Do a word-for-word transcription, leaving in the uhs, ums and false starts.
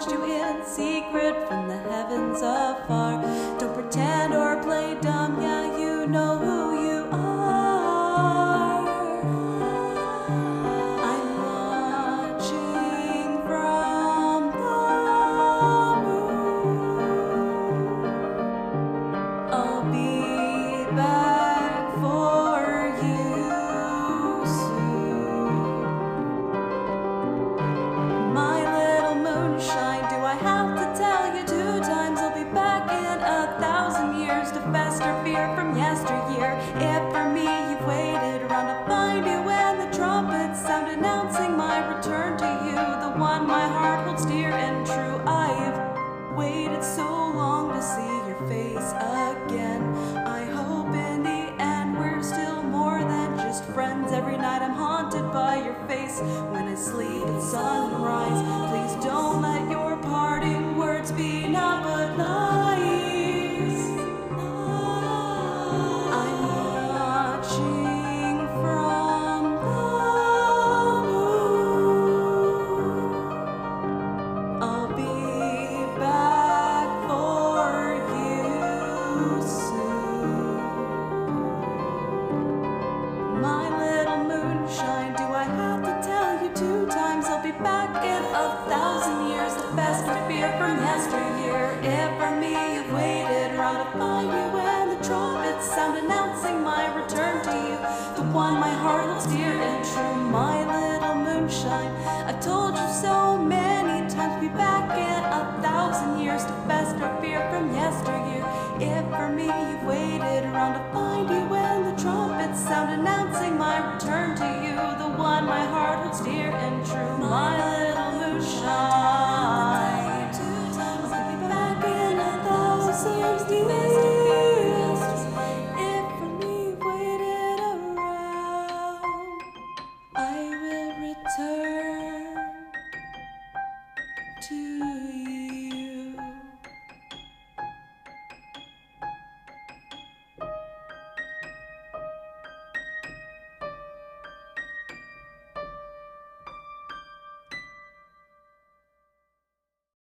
watched you in secret from the heavens afar. Don't pretend or play dumb, yeah, you know who you are. I'm watching from the moon. I'll be back for you soon. My little moonshine, do I have to tell you two times I'll be back in a thousand years to fester fear from yesteryear? If for me you've waited around to find you when the trumpets sound announcing my return to you, the one my heart holds dear and true, I've waited so long to see your face again. I hope in the end we're still more than just friends. Every night I'm haunted by your face when I sleep at sunrise. Please don't let your parting words be now but lies. I'm watching from the moon. I'll be back for you soon. My little moonshine, do I have to tell you two times I'll be back in a thousand years to fester fear from yesteryear? If for me you've waited around to find you when the trumpets sound announcing my return to you, the one my heart holds dear and true, my little moonshine. I've told you so many times, be back in a thousand years to fester fear from yesteryear. If for me you've waited around to find you when the trumpets sound announcing my return to you, the one my heart holds dear and true, my